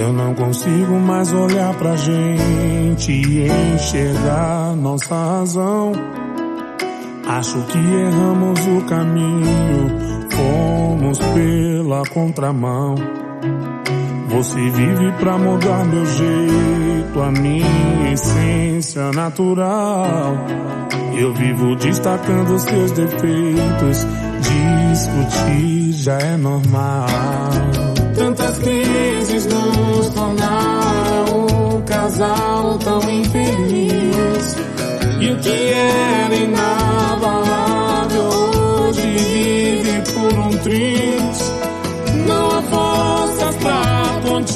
Eu não consigo mais olhar pra gente e enxergar nossa razão. Acho que erramos o caminho, fomos pela contramão. Você vive pra mudar meu jeito, a minha essência natural. Eu vivo destacando seus defeitos, discutir já é normal. Tantas crises nos tornaram um casal tão infeliz. E o que era inabalável hoje vive por um triz. Não há forças pra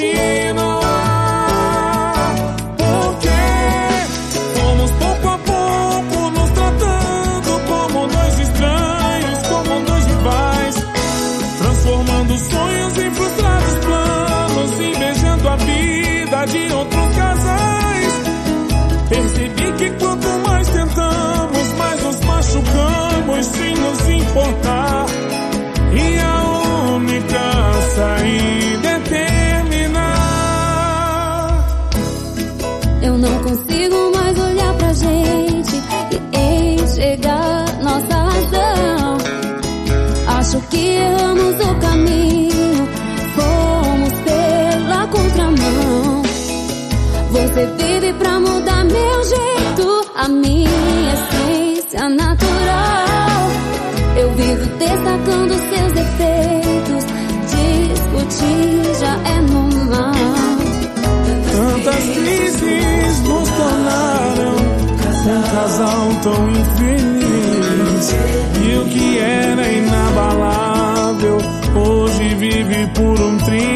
continuar, porque fomos pouco a pouco nos tratando como dois estranhos, como dois rivais, transformando sonhos em frustrados planos, invejando a vida de outros casais. Percebi que quanto mais tentamos, mais nos machucamos sem nos importar. E a única saída é terminar. Eu não consigo mais olhar pra gente e enxergar nossa razão. Acho que erramos o caminho, fomos pela contramão. Você vive pra mudar meu jeito, a minha essência natural. Eu vivo destacando seus defeitos, discutir já é normal. Tantas crises nos tornaram um casal tão infeliz. E o que era inabalável hoje vive por um triz.